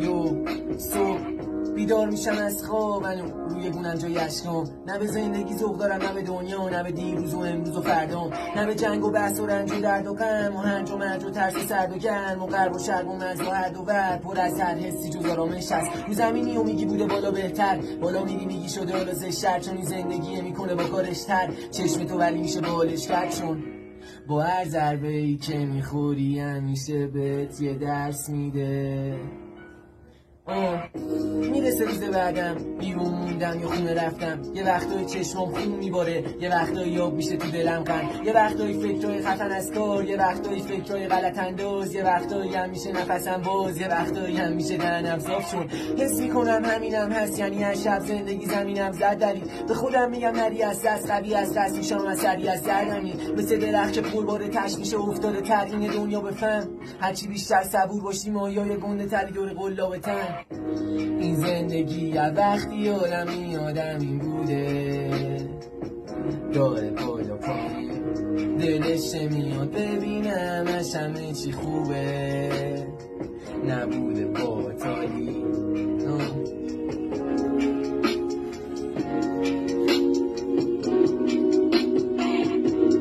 صبح بیدار میشم از خواب، من روی گونم جای اشکام. نه به زندگی ذوق دارم، نه به دنیا، نه به دیروز و امروز و فردام، نه به جنگ و بحث و رنج و درد و غم و هنج و مرج و ترس و سرد و گرم و غرب و شرق و مرز و حد و ور، پر از هر حسی جز آرامش هست. رو زمینی و میگی بوده بالا بهتر، بالا میری میگی شده حالا زشتر، چون این زندگی میکنه با کارش تر. چشم تو ولی میشه بالش کرد، چون با هر ضربه ای که میخوری همیشه بهت یه درس میده. میرسه روز بعدم، بیرون موندم یا خونه رفتم، یه وقتایی چشمام خون میباره، یه وقتایی آب میشه تو دلم غم، یه وقتایی فکرای خفن از کار، یه وقتایی فکرای غلط انداز، یه وقتایی هم میشه نفسم باز، یه وقتایی هم میشه دهنم صاف، چون حس میکنم همینم هست. یعنی از شب زندگی زمینم زد داری، به خودم میگم نری از دست، قوی از دست میشم از سری از دردمی، مثل درخت که پرباره تش میشه افتاده تر. این دنیا بفهم هرچی بیشتر صبور باشی مایای گنده تری دور قلاب تن. این زندگی یه وقتی آدمی آدمی بوده، داره بالا پایین، دلش میاد ببینم همه چی خوبه، نبوده با تالی